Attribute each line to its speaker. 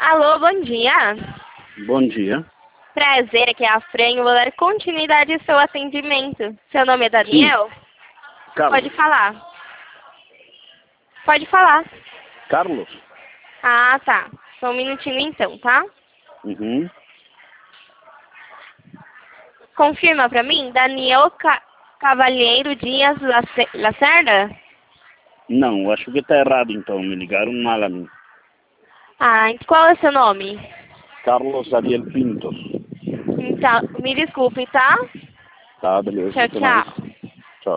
Speaker 1: Alô, bom dia.
Speaker 2: Bom dia.
Speaker 1: Prazer, aqui é a Fran. Eu vou dar continuidade ao seu atendimento. Seu nome é Daniel?
Speaker 2: Carlos.
Speaker 1: Pode falar. Pode falar.
Speaker 2: Carlos?
Speaker 1: Ah, tá. Só um minutinho então, tá?
Speaker 2: Uhum.
Speaker 1: Confirma pra mim, Daniel Cavalheiro Dias Lacerda?
Speaker 2: Não, acho que tá errado então. Me ligaram mal a mim.
Speaker 1: Ah, qual é o seu nome?
Speaker 2: Carlos Ariel Pintos.
Speaker 1: Então, me desculpe, tá?
Speaker 2: Tá, beleza.
Speaker 1: Tchau,
Speaker 2: Até mais.
Speaker 1: tchau.